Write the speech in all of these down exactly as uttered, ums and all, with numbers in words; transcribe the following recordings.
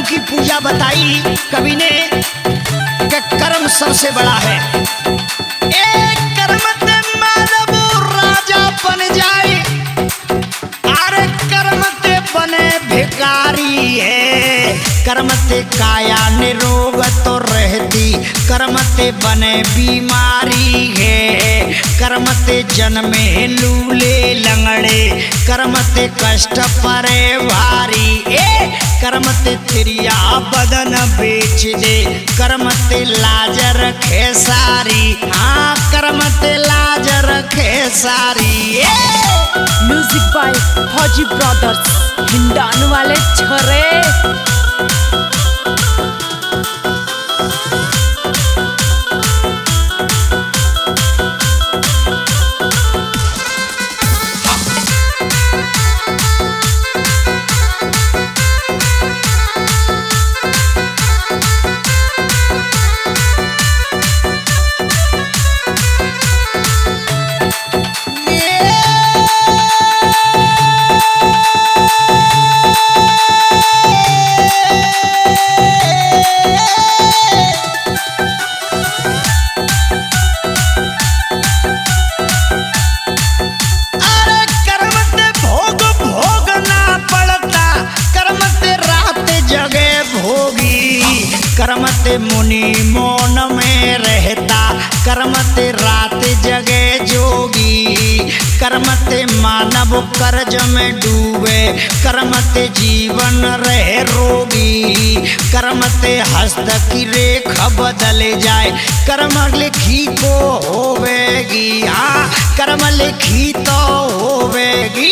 की पूजा बताई कवि ने कि कर्म सबसे बड़ा है। एक कर्म ते मानव राजा बन जाए, अरे कर्म ते बने भिखारी है। कर्म ते काया निरोग तो रहती, कर्म ते बने बीमारी है। कर्म ते जन्मे लूले लंगड़े, कर्म ते कष्ट परे भारी। ए कर्म ते तिरिया बदन बेच दे, कर्म ते लाज रखे सारी। हाँ कर्म ते लाज रखे सारी। म्यूजिक बाय फौजी ब्रदर्स, हिंडान वाले छरे। कर्म ते मुनि मौन में रहता, कर्म ते रात जगे जोगी। कर्म ते मानव कर्ज में डूबे, कर्म ते जीवन रहे रोगी। कर्म ते हस्त की रेखा बदल जाए, कर्म लिखी को होवेगी। हाँ कर्म लिखी तो होवेगी।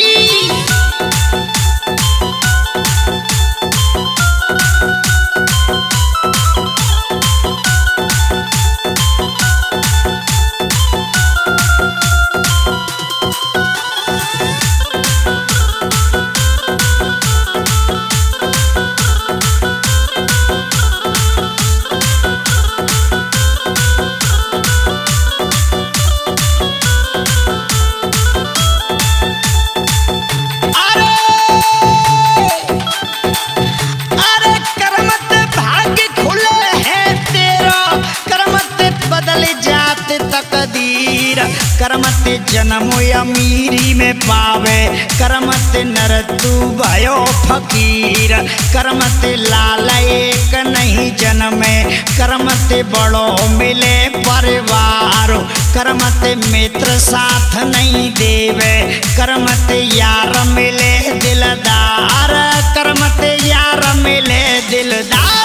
कर्म ते जन्म अमीरी में पावे, कर्म ते नर तू भयो फकीर। कर्म ते लाल एक नहीं जन्मे, कर्म ते बड़ो मिले परिवार। कर्म ते मित्र साथ नहीं देवे, कर्म ते यार मिले दिलदार। कर्म ते यार मिले दिलदार।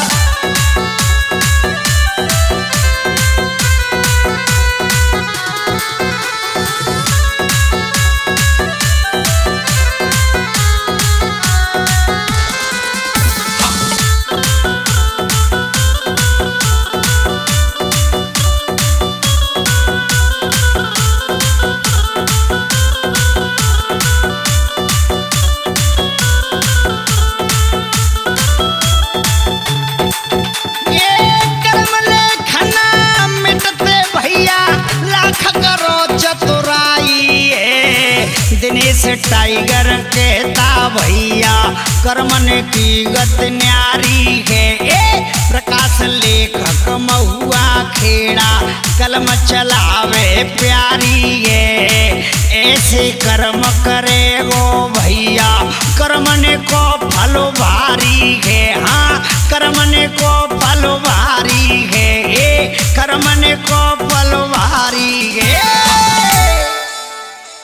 दिनेश टाइगर कहता भैया कर्म ने की गत न्यारी है। ए प्रकाश लेखक महुआ खेड़ा, कलम चलावे प्यारी है। ऐसे कर्म करे गो भैया, कर्म ने को फल भारी है। हाँ कर्म ने को फल भारी।